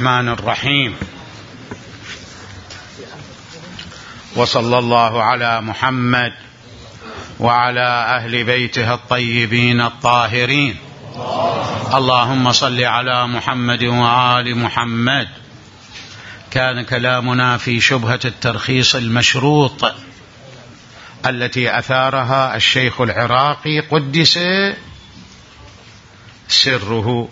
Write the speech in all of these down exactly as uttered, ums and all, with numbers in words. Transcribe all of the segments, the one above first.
الرحمن الرحيم. وصلى الله على محمد وعلى أهل بيته الطيبين الطاهرين. اللهم صل على محمد وآل محمد. كان كلامنا في شبهة الترخيص المشروط التي أثارها الشيخ العراقي قدس سره،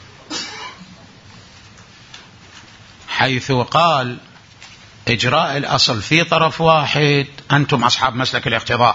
حيث قال إجراء الأصل في طرف واحد، أنتم أصحاب مسلك الاقتضاء،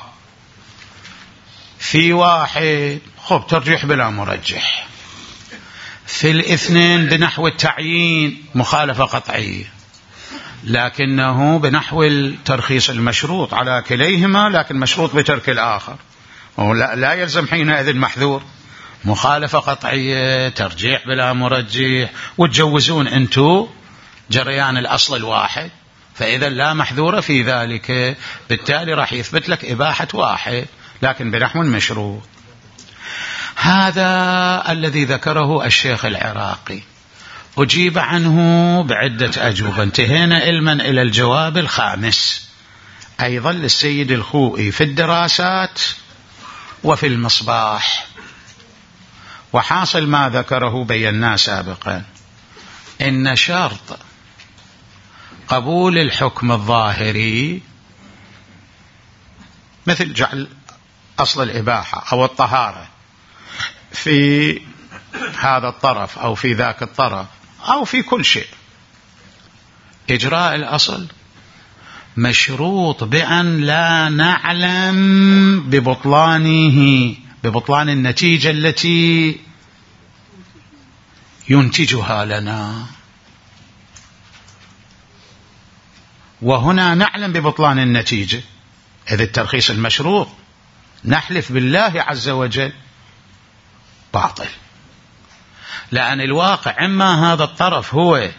في واحد خب ترجيح بلا مرجح، في الاثنين بنحو التعيين مخالفة قطعية، لكنه بنحو الترخيص المشروط على كليهما، لكن مشروط بترك الآخر، ولا لا يلزم حينئذ محذور، مخالفة قطعية، ترجيح بلا مرجح، وتجوزون أنتم جريان الأصل الواحد، فإذا لا محذور في ذلك، بالتالي راح يثبت لك إباحة واحد لكن بنحو مشروط. هذا الذي ذكره الشيخ العراقي، أجيب عنه بعدة أجوبة. انتهينا علما إلى الجواب الخامس، أيضا للسيد الخوئي في الدراسات وفي المصباح. وحاصل ما ذكره بيناه سابقا، إن شرط قبول الحكم الظاهري مثل جعل أصل الإباحة أو الطهارة في هذا الطرف أو في ذاك الطرف أو في كل شيء، إجراء الأصل مشروط بأن لا نعلم ببطلانه، ببطلان النتيجة التي ينتجها لنا. وهنا نعلم ببطلان النتيجة، إذ الترخيص المشروط نحلف بالله عز وجل باطل، لأن الواقع إما هذا الطرف هو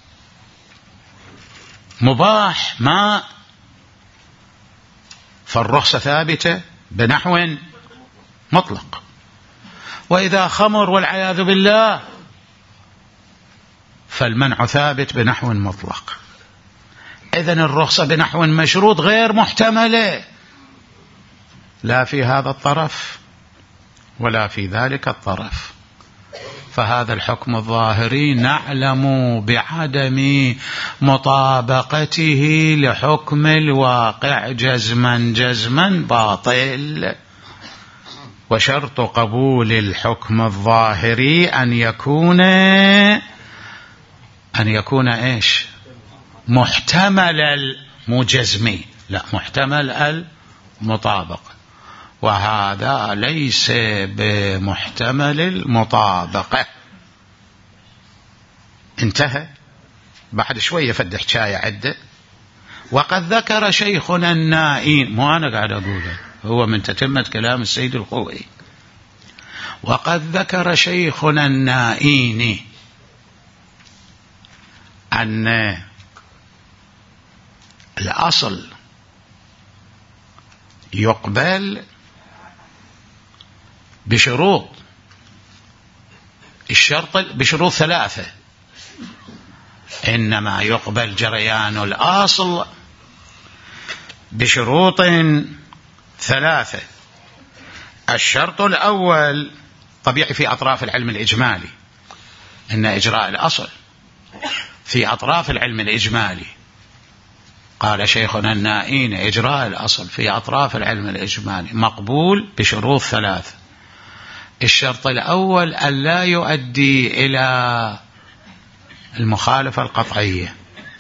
مباح ما، فالرخصة ثابتة بنحو مطلق، وإذا خمر والعياذ بالله فالمنع ثابت بنحو مطلق. إذن الرخصة بنحو مشروط غير محتملة، لا في هذا الطرف ولا في ذلك الطرف، فهذا الحكم الظاهري نعلم بعدم مطابقته لحكم الواقع جزما جزما باطل. وشرط قبول الحكم الظاهري أن يكون أن يكون إيش؟ محتمل المجزمي، لا محتمل المطابقة، وهذا ليس بمحتمل المطابقة. انتهى. بعد شوية فد حكاية عدة. وقد ذكر شيخنا النائين، مو أنا قاعد أقوله، هو من تتمة كلام السيد الخوئي. وقد ذكر شيخنا النائين أن الأصل يقبل بشروط، الشرط بشروط ثلاثة، إنما يقبل جريان الأصل بشروط ثلاثة. الشرط الأول طبيعي في أطراف العلم الإجمالي، إن إجراء الأصل في أطراف العلم الإجمالي، قال شيخنا النائين إجراء الأصل في أطراف العلم الإجمالي مقبول بشروط ثلاثة. الشرط الأول أن لا يؤدي إلى المخالفة القطعية،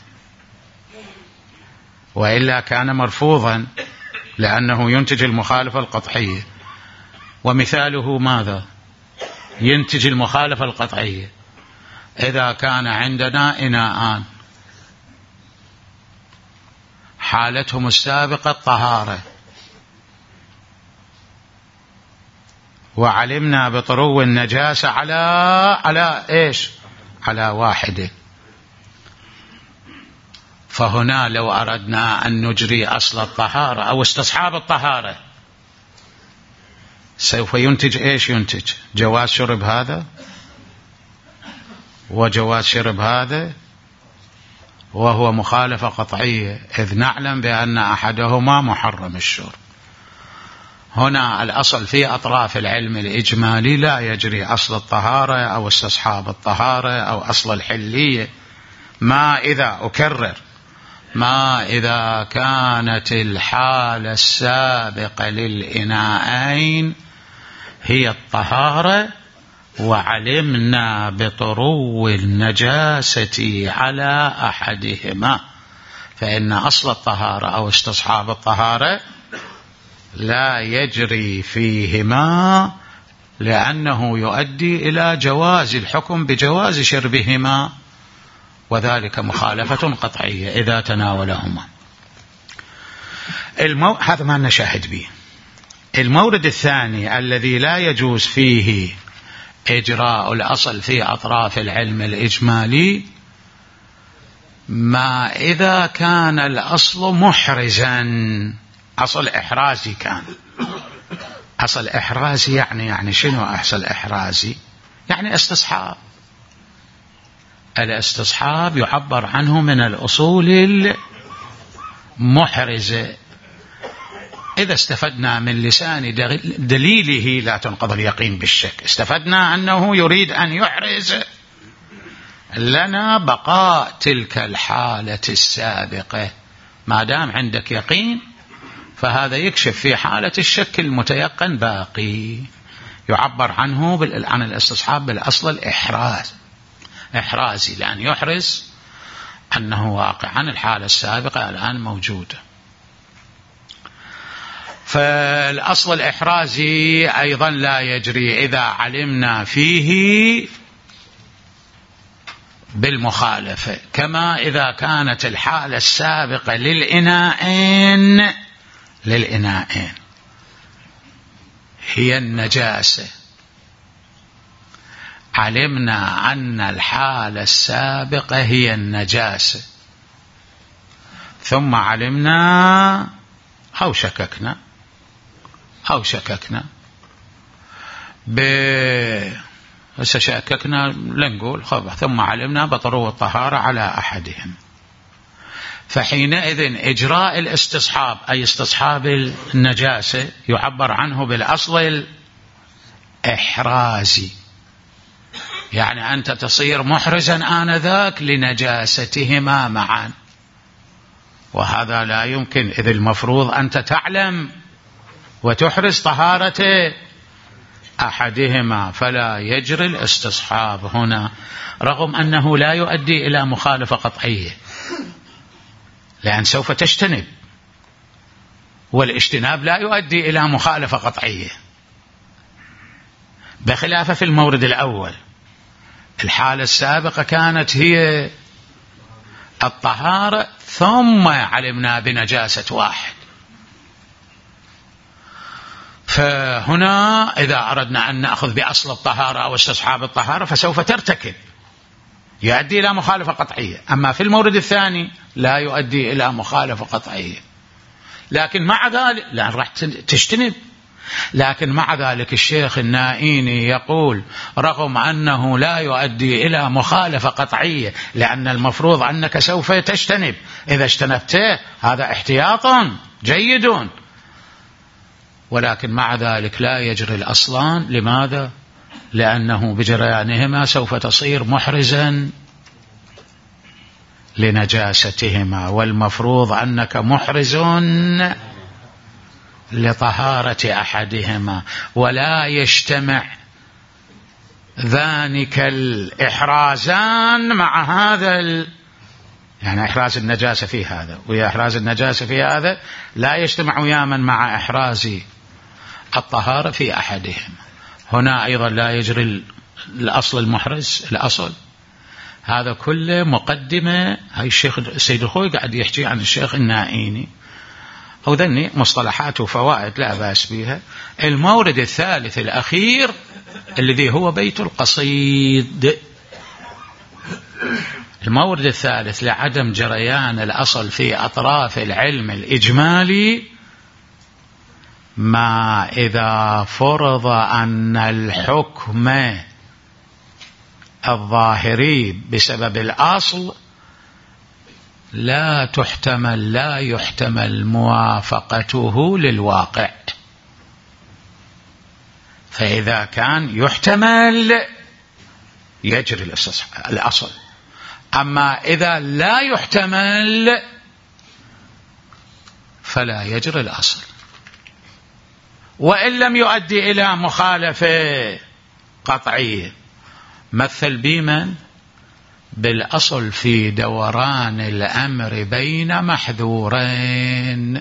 وإلا كان مرفوضا لأنه ينتج المخالفة القطعية. ومثاله ماذا؟ ينتج المخالفة القطعية إذا كان عندنا إناءان حالتهم السابقة الطهارة، وعلمنا بطرو النجاسة على على إيش؟ على واحدة، فهنا لو أردنا أن نجري أصل الطهارة أو استصحاب الطهارة سوف ينتج إيش؟ ينتج جواز شرب هذا وجواز شرب هذا وهو مخالفة قطعية، إذ نعلم بأن أحدهما محرم الشرب. هنا الأصل في أطراف العلم الإجمالي لا يجري أصل الطهارة أو استصحاب الطهارة أو أصل الحلية، ما إذا أكرر ما إذا كانت الحالة السابقة للإناءين هي الطهارة وعلمنا بطرو النجاسة على أحدهما، فإن أصل الطهارة أو استصحاب الطهارة لا يجري فيهما، لأنه يؤدي إلى جواز الحكم بجواز شربهما، وذلك مخالفة قطعية إذا تناولهما. المو... هذا ما نشاهد به. المورد الثاني الذي لا يجوز فيه إجراء الأصل في أطراف العلم الإجمالي ما إذا كان الأصل محرزا، أصل إحرازي كان. أصل إحرازي يعني يعني شنو أصل إحرازي؟ يعني استصحاب. الاستصحاب يعبر عنه من الأصول المحرزة. إذا استفدنا من لسان دليله لا تنقض اليقين بالشك، استفدنا أنه يريد أن يحرز لنا بقاء تلك الحالة السابقة. ما دام عندك يقين فهذا يكشف في حالة الشك المتيقن باقي. يعبر عنه عن الاستصحاب بالأصل الإحراز، إحرازي، لأن يحرز أنه واقع عن الحالة السابقة الآن موجودة. فالأصل الإحرازي أيضا لا يجري إذا علمنا فيه بالمخالفة، كما إذا كانت الحالة السابقة للإناءين للإناءين هي النجاسة، علمنا أن الحالة السابقة هي النجاسة، ثم علمنا أو شككنا أو شككنا ب شككنا لنقول خبر، ثم علمنا بطرو الطهارة على أحدهم، فحينئذ إجراء الاستصحاب أي استصحاب النجاسة يعبر عنه بالأصل الإحرازي، يعني أنت تصير محرزا آنذاك لنجاستهما معا، وهذا لا يمكن، إذ المفروض أنت تعلم وتحرز طهارة أحدهما، فلا يجري الاستصحاب هنا، رغم أنه لا يؤدي إلى مخالفة قطعية، لأن سوف تجتنب، والاجتناب لا يؤدي إلى مخالفة قطعية، بخلاف في المورد الأول الحالة السابقة كانت هي الطهارة ثم علمنا بنجاسة واحد. فهنا إذا أردنا أن نأخذ بأصل الطهارة أو استصحاب الطهارة فسوف ترتكب، يؤدي إلى مخالفة قطعية. أما في المورد الثاني لا يؤدي إلى مخالفة قطعية، لكن مع ذلك لا راح تجتنب. لكن مع ذلك الشيخ النائيني يقول رغم أنه لا يؤدي إلى مخالفة قطعية، لأن المفروض أنك سوف تجتنب، إذا اجتنبته هذا احتياط جيد، ولكن مع ذلك لا يجري الأصلان. لماذا؟ لأنه بجريانهما سوف تصير محرزا لنجاستهما، والمفروض أنك محرز لطهارة أحدهما، ولا يجتمع ذلك الإحرازان مع هذا ال... يعني إحراز النجاسة في هذا وإحراز النجاسة في هذا لا يجتمع ياما مع إحراز الطهارة في أحدهم. هنا أيضا لا يجري الأصل المحرز الأصل. هذا كله مقدمة. هاي الشيخ السيد الخوي قاعد يحكي عن الشيخ النائيني، أو ذني مصطلحات وفوائد لا بأس بها. المورد الثالث الأخير الذي هو بيت القصيد، المورد الثالث لعدم جريان الأصل في أطراف العلم الإجمالي ما إذا فرض أن الحكم الظاهري بسبب الأصل لا تحتمل لا يحتمل موافقته للواقع، فإذا كان يحتمل يجري الأصل، أما إذا لا يحتمل فلا يجري الأصل، وإن لم يؤدي إلى مخالفة قطعية. مثل بمن؟ بالأصل في دوران الأمر بين محذورين،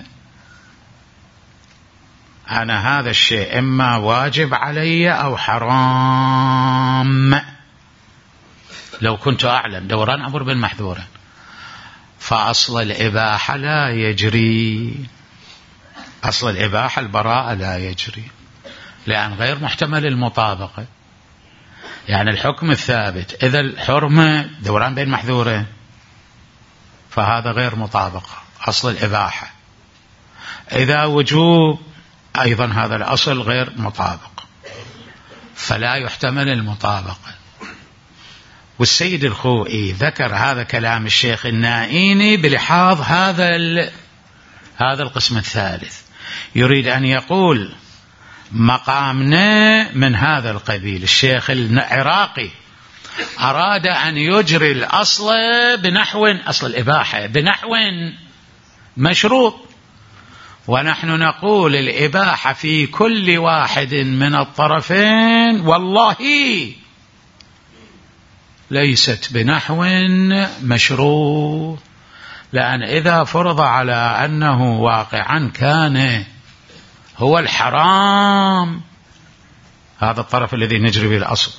أنا هذا الشيء إما واجب علي أو حرام، لو كنت أعلم دوران أمر بين محذورين، فأصل الإباحة لا يجري، أصل الإباحة البراءة لا يجري، لأن غير محتمل المطابقة. يعني الحكم الثابت إذا الحرمة دوران بين محذورين فهذا غير مطابقة أصل الإباحة، إذا وجوب أيضا هذا الأصل غير مطابق، فلا يحتمل المطابقة. والسيد الخوئي ذكر هذا كلام الشيخ النائيني بلحاظ هذا هذا القسم الثالث، يريد أن يقول مقامنا من هذا القبيل. الشيخ العراقي أراد أن يجري الأصل بنحو أصل الإباحة بنحو مشروط، ونحن نقول الإباحة في كل واحد من الطرفين والله ليست بنحو مشروط، لأن إذا فرض على أنه واقعا كان هو الحرام، هذا الطرف الذي نجري به الأصل،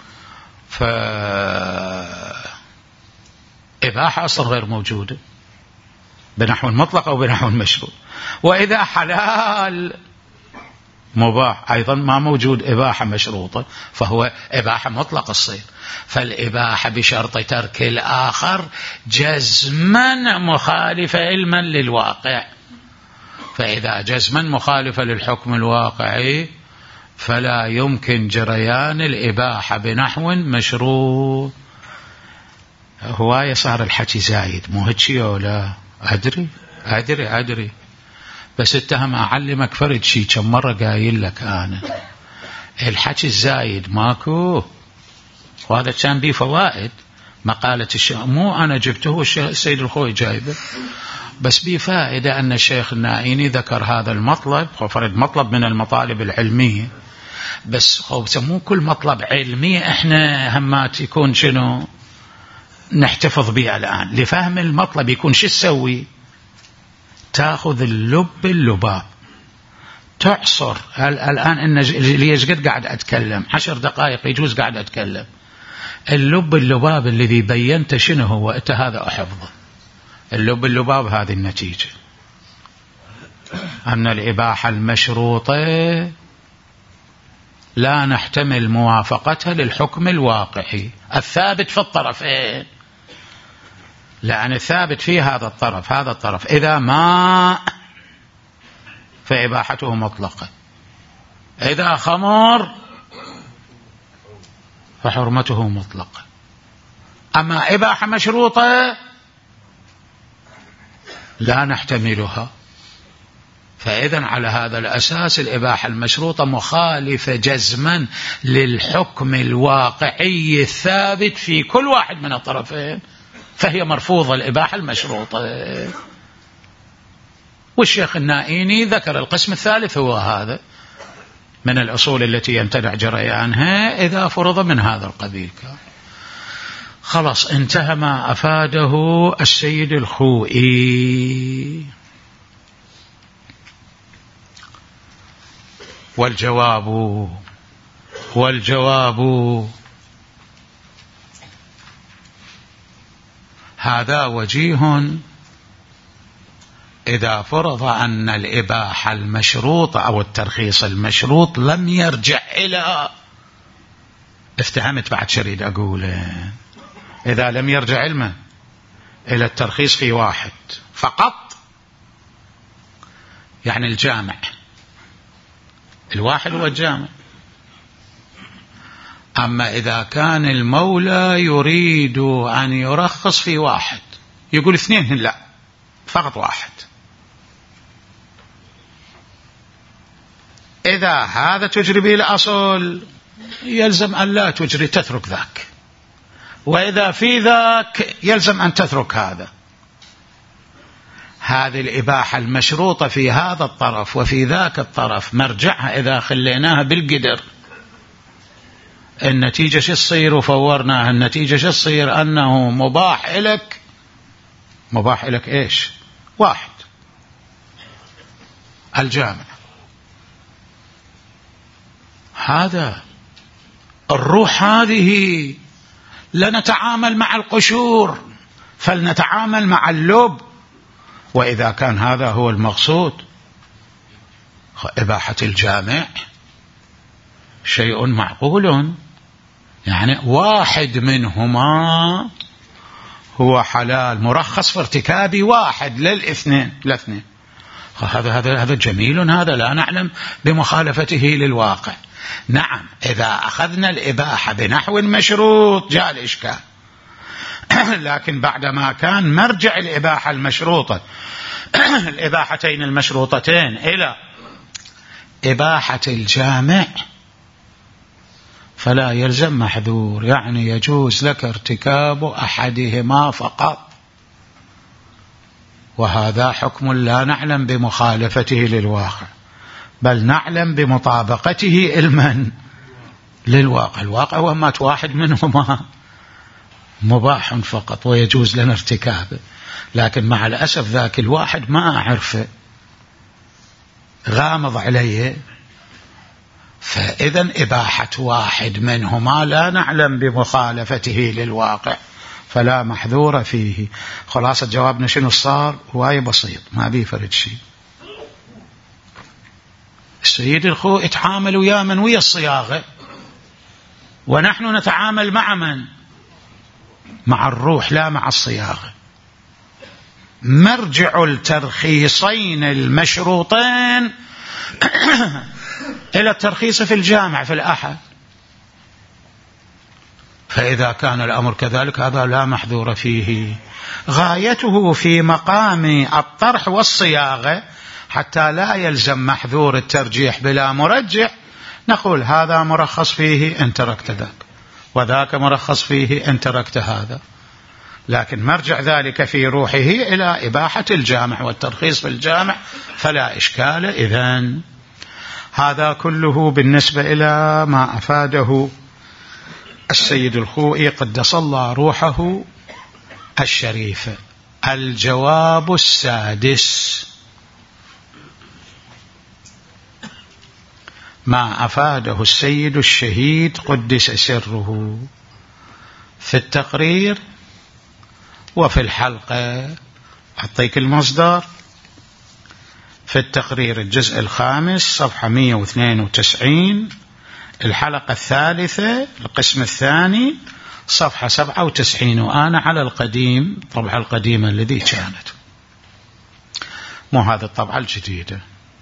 فإباحة أصلا غير موجودة بنحو مطلق أو بنحو مشروط. وإذا حلال مباح أيضا ما موجود إباحة مشروطة، فهو إباحة مطلق الصيد، فالإباحة بشرط ترك الآخر جزما مخالفة علما للواقع، فإذا جزما مخالفة للحكم الواقعي فلا يمكن جريان الإباحة بنحو مشروط. هواية صار الحكي زايد، مو هيك ولا أدري أدري أدري بس اتهم أعلمك فرد شي كم مرة قايل لك أنا الحكي الزايد ماكو، وهذا كان بيه فوائد. مقالة الشيخ مو أنا جبته، السيد الخوي جايبه، بس بيه فائدة أن الشيخ النائيني ذكر هذا المطلب، هو فرد مطلب من المطالب العلمية، بس هو مو كل مطلب علمي احنا همات يكون شنو نحتفظ به الآن. لفهم المطلب يكون شو تسوي؟ تأخذ اللب اللباب، تعصر. الآن إن ليش قد قاعد أتكلم عشر دقائق يجوز قاعد أتكلم، اللب اللباب الذي بينت شنو هو أنت هذا أحفظه. اللب اللباب هذه النتيجة، أن الإباحة المشروطة لا نحتمل موافقتها للحكم الواقعي الثابت في الطرفين، لأن الثابت في هذا الطرف هذا الطرف إذا ما فإباحته مطلقة، إذا خمر فحرمته مطلقة، أما إباحة مشروطة لا نحتملها. فإذن على هذا الأساس الإباحة المشروطة مخالفة جزما للحكم الواقعي الثابت في كل واحد من الطرفين، فهي مرفوضة الإباحة المشروطة. والشيخ النائيني ذكر القسم الثالث هو هذا من الأصول التي يمتنع جريانها إذا فرض من هذا القبيل. خلاص انتهى ما أفاده السيد الخوئي. والجواب والجواب هذا وجيه إذا فرض أن الإباحة المشروطة أو الترخيص المشروط لم يرجع إلى، افتهمت بعد شريد أقوله، إذا لم يرجع علما إلى الترخيص في واحد فقط، يعني الجامع، الواحد هو الجامع، أما إذا كان المولى يريد أن يرخص في واحد يقول اثنين، لا فقط واحد، إذا هذا تجري به الأصل يلزم أن لا تجري، تترك ذاك، وإذا في ذاك يلزم أن تترك هذا. هذه الإباحة المشروطة في هذا الطرف وفي ذاك الطرف مرجعها إذا خليناها بالقدر النتيجة شو تصير وفورناها، النتيجة شو تصير؟ أنه مباح لك. مباح لك إيش؟ واحد، الجامع. هذا الروح هذه لنتعامل مع القشور فلنتعامل مع اللب، وإذا كان هذا هو المقصود إباحة الجامع شيء معقول، يعني واحد منهما هو حلال مرخص في ارتكاب واحد للاثنين الاثنين. هذا هذا هذا جميل، هذا لا نعلم بمخالفته للواقع. نعم إذا أخذنا الإباحة بنحو مشروط جاء الإشكال، لكن بعدما كان مرجع الإباحة المشروطة الإباحتين المشروطتين إلى إباحة الجامع فلا يلزم محذور، يعني يجوز لك ارتكاب أحدهما فقط، وهذا حكم لا نعلم بمخالفته للواقع بل نعلم بمطابقته المن للواقع. الواقع وما واحد منهما مباح فقط ويجوز لنا ارتكابه، لكن مع الأسف ذاك الواحد ما أعرفه، غامض عليه، فإذا إباحة واحد منهما لا نعلم بمخالفته للواقع فلا محذور فيه. خلاصة جوابنا شنو صار؟ هواي بسيط، ما بيفرد شيء. السيد الخو اتعامل ويا من ويا الصياغة، ونحن نتعامل مع من؟ مع الروح لا مع الصياغة. مرجع الترخيصين المشروطين إلى الترخيص في الجامع في الأحد، فإذا كان الأمر كذلك هذا لا محذور فيه. غايته في مقام الطرح والصياغة حتى لا يلزم محذور الترجيح بلا مرجح، نقول هذا مرخص فيه إن تركت ذاك، وذاك مرخص فيه إن تركت هذا، لكن مرجع ذلك في روحه إلى إباحة الجامع والترخيص في الجامع فلا إشكال. إذن هذا كله بالنسبة إلى ما أفاده السيد الخوئي قدس الله روحه الشريفة. الجواب السادس ما أفاده السيد الشهيد قدس سره في التقرير وفي الحلقة. أعطيك المصدر. في التقرير الجزء الخامس صفحة مئة واثنين وتسعين، الحلقة الثالثة القسم الثاني صفحة سبعة وتسعين، وأنا على القديم طبعة القديمة الذي كانت، مو هذا الطبعة الجديدة.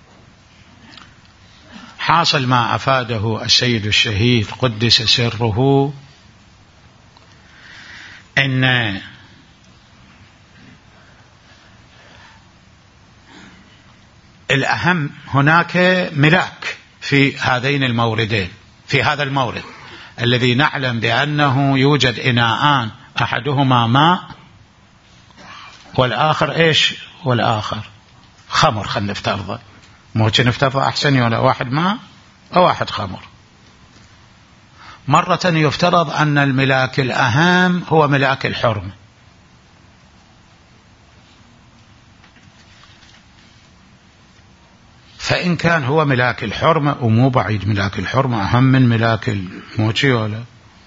حاصل ما أفاده السيد الشهيد قدس سره أن الأهم هناك ملاك في هذين الموردين، في هذا المورد الذي نعلم بأنه يوجد إناءان، أحدهما ماء والآخر إيش؟ والآخر خمر. خلنا نفترضه، موجه نفترضه أحسن، ولا واحد ماء أو واحد خمر. مرة يفترض أن الملاك الأهم هو ملاك الحرمة، فإن كان هو ملاك الحرمة، ومو بعيد ملاك الحرمة أهم من ملاك الموجي، ولا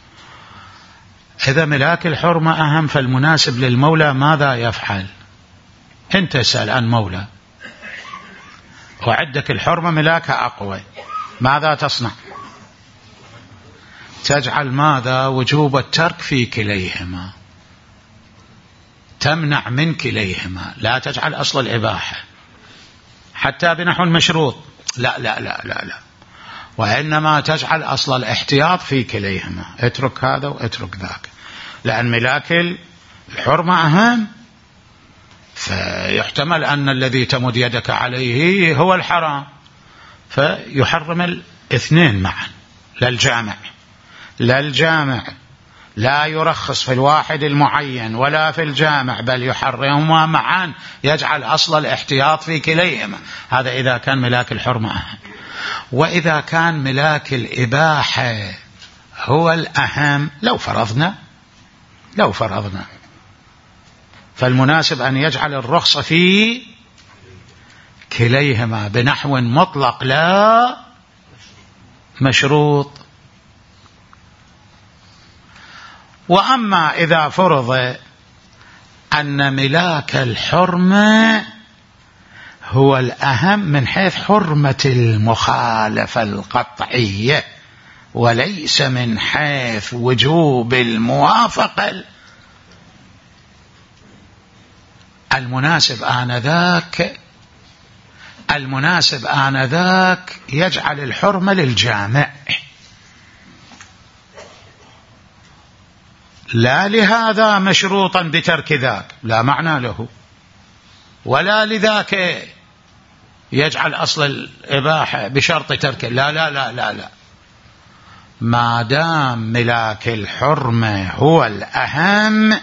إذا ملاك الحرمة أهم فالمناسب للمولى ماذا يفعل؟ أنت اسأل عن مولى وعندك الحرمة ملاكها أقوى، ماذا تصنع؟ تجعل ماذا؟ وجوب الترك في كليهما، تمنع من كليهما، لا تجعل أصل الإباحة حتى بنحو المشروط، لا لا لا لا لا وإنما تجعل أصل الاحتياط في كليهما، اترك هذا واترك ذاك، لأن ملاك الحرمة أهم، فيحتمل أن الذي تمد يدك عليه هو الحرام، فيحرم الاثنين معا. لا الجامع لا الجامع لا يرخص في الواحد المعين ولا في الجامع، بل يحرمهما معا، يجعل أصل الاحتياط في كليهما. هذا إذا كان ملاك الحرمة أهم. وإذا كان ملاك الإباحة هو الأهم، لو فرضنا لو فرضنا فالمناسب أن يجعل الرخصة في كليهما بنحو مطلق لا مشروط. وأما إذا فرض أن ملاك الحرمة هو الأهم من حيث حرمة المخالفة القطعية وليس من حيث وجوب الموافقة، المناسب آنذاك المناسب آنذاك يجعل الحرمة للجامع، لا لهذا مشروطا بترك ذاك لا معنى له، ولا لذاك يجعل أصل الإباحة بشرط تركه، لا لا لا لا لا ما دام ملاك الحرمة هو الأهم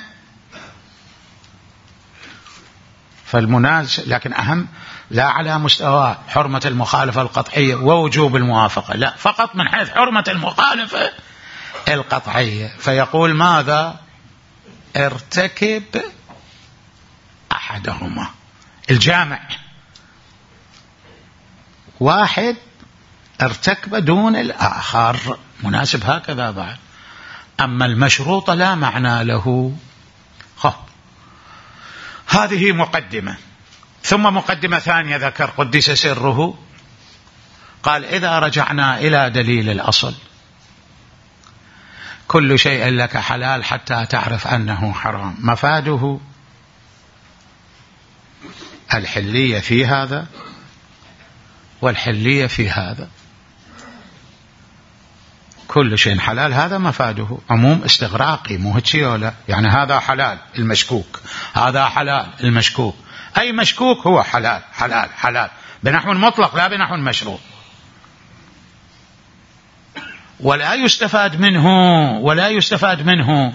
فالمناسب، لكن أهم لا على مستوى حرمة المخالفة القطعية ووجوب الموافقة، لا فقط من حيث حرمة المخالفة القطعية. فيقول ماذا؟ ارتكب أحدهما. الجامع واحد ارتكب دون الآخر، مناسب هكذا بعد. أما المشروط لا معنى له. خب هذه مقدمة. ثم مقدمة ثانية ذكر قدس سره، قال إذا رجعنا إلى دليل الأصل كل شيء لك حلال حتى تعرف أنه حرام، مفاده الحلية في هذا والحلية في هذا، كل شيء حلال هذا مفاده عموم استغراقي، مو هيك ولا يعني هذا حلال المشكوك، هذا حلال المشكوك، أي مشكوك هو حلال حلال حلال بنحو مطلق لا بنحو مشروط. ولا يستفاد منه ولا يستفاد منه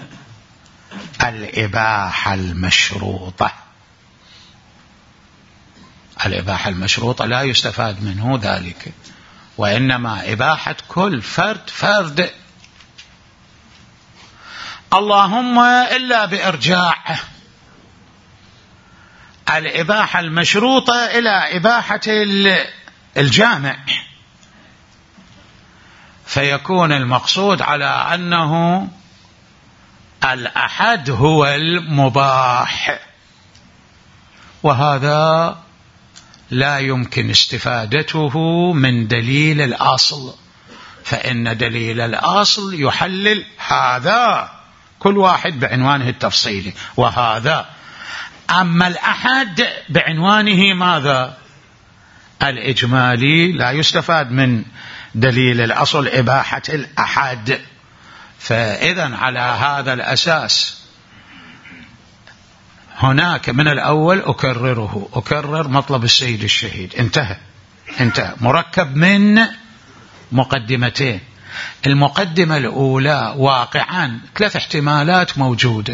الإباحة المشروطة، الإباحة المشروطة لا يستفاد منه ذلك، وإنما إباحة كل فرد فرد، اللهم إلا بإرجاع الإباحة المشروطة إلى إباحة الجامع، فيكون المقصود على أنه الأحد هو المباح، وهذا لا يمكن استفادته من دليل الأصل، فإن دليل الأصل يحلل هذا كل واحد بعنوانه التفصيلي وهذا، أما الأحد بعنوانه ماذا؟ الإجمالي، لا يستفاد من دليل الأصل إباحة الأحد. فإذن على هذا الأساس هناك من الأول أكرره أكرر مطلب السيد الشهيد، انتهى انتهى مركب من مقدمتين. المقدمة الأولى واقعا ثلاث احتمالات موجودة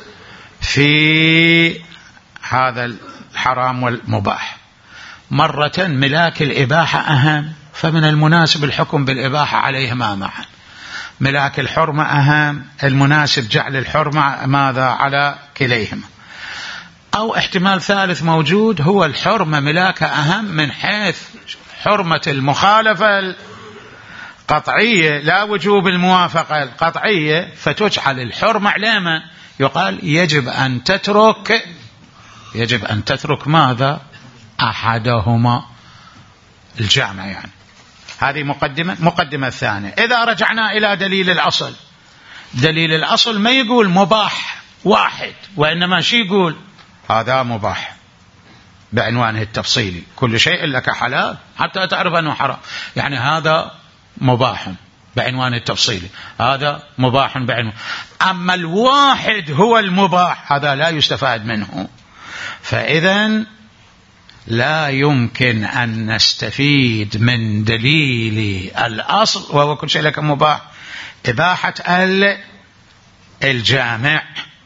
في هذا الحرام والمباح. مرة ملاك الإباحة أهم، فمن المناسب الحكم بالإباحة عليهما معا. ملاك الحرمة أهم، المناسب جعل الحرمة ماذا على كليهما. أو احتمال ثالث موجود، هو الحرمة ملاكة أهم من حيث حرمة المخالفة القطعية لا وجوب الموافقة القطعية، فتجعل الحرمة علامة، يقال يجب أن تترك يجب أن تترك ماذا؟ أحدهما، الجامع يعني. هذه مقدمة. مقدمة الثانية، إذا رجعنا إلى دليل الأصل، دليل الأصل ما يقول مباح واحد، وإنما شي يقول هذا مباح بعنوانه التفصيلي، كل شيء لك حلال حتى تعرف أنه حرام، يعني هذا مباح بعنوان التفصيلي، هذا مباح بعنوان. أما الواحد هو المباح هذا لا يستفاد منه. فإذا لا يمكن أن نستفيد من دليل الأصل وهو كل شيء لك مباح إباحة الجامع،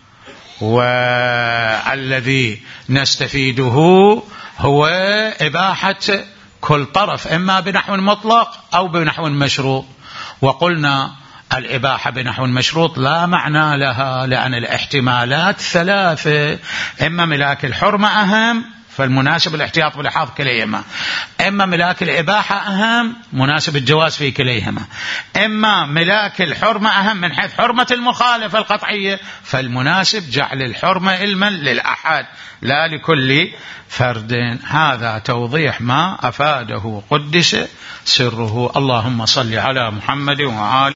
والذي نستفيده هو إباحة كل طرف إما بنحو مطلق أو بنحو مشروط. وقلنا الإباحة بنحو مشروط لا معنى لها، لأن الاحتمالات ثلاثة: إما ملاك الحرمة أهم فالمناسب الاحتياط بالحاف كليهما، إما ملاك الإباحة أهم مناسب الجواز في كليهما، إما ملاك الحرمة أهم من حيث حرمة المخالفة القطعية فالمناسب جعل الحرمة علما للأحد لا لكل فرد. هذا توضيح ما أفاده قدس سره. اللهم صل على محمد وعلى